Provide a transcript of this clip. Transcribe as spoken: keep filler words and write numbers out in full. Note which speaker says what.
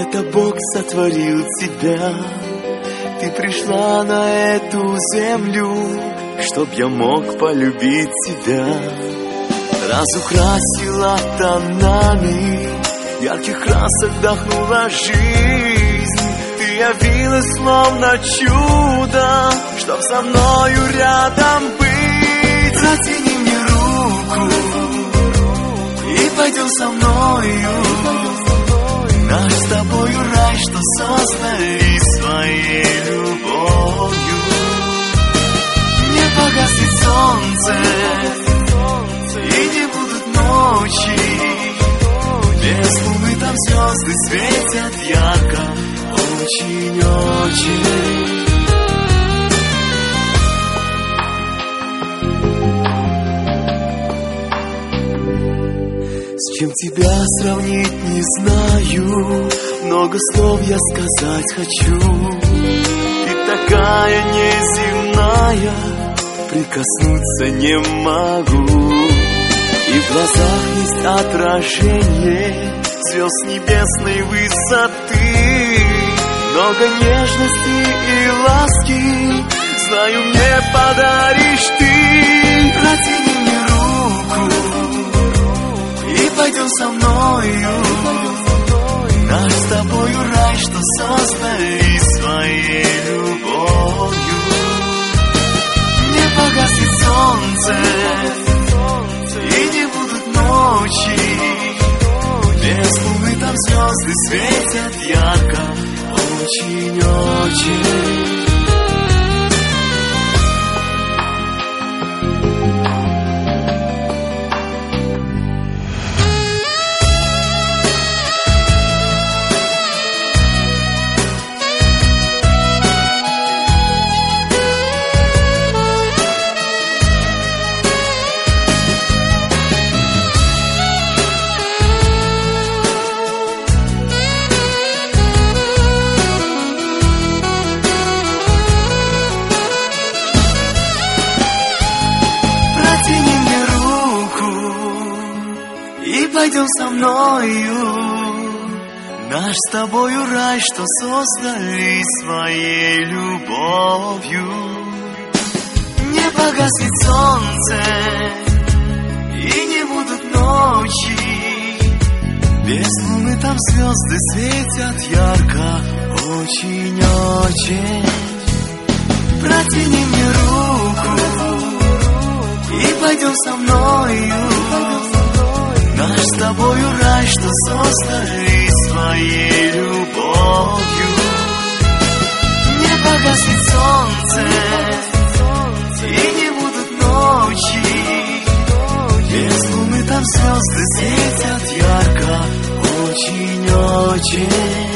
Speaker 1: Это Бог сотворил тебя. Ты пришла на эту землю, чтоб я мог полюбить тебя. Разукрасила тонами, ярких красок вдохнула жизнь. Ты явилась словно чудо, чтоб со мною рядом быть. Протяни мне руку и пойдем со мною. Наш с тобою рай, что создали своей любовью. Не погаснет солнце и не будут ночи. Без луны там звезды светят ярко, очень-очень. С чем тебя сравнить не знаю, много слов я сказать хочу. Ты такая неземная, прикоснуться не могу. И в глазах есть отражение звезд небесной высоты. Много нежности и ласки, знаю, мне подаришь ты. Протяни мне руку и пойдем со мною. Наш с тобою рай, что создали своей любовью. Не погаснет солнце и не будут ночи. Без луны там звезды светят ярко, очень-очень. Пойдем со мною, наш с тобою рай, что создали своей любовью. Не погаснет солнце и не будут ночи. Без луны там звезды светят ярко, очень-очень. Протяни мне руку и пойдем со мною. Наш с тобою рай, что создали своей любовью. Не погаснет солнце и не будут ночи. Без луны там звезды светят ярко, очень-очень.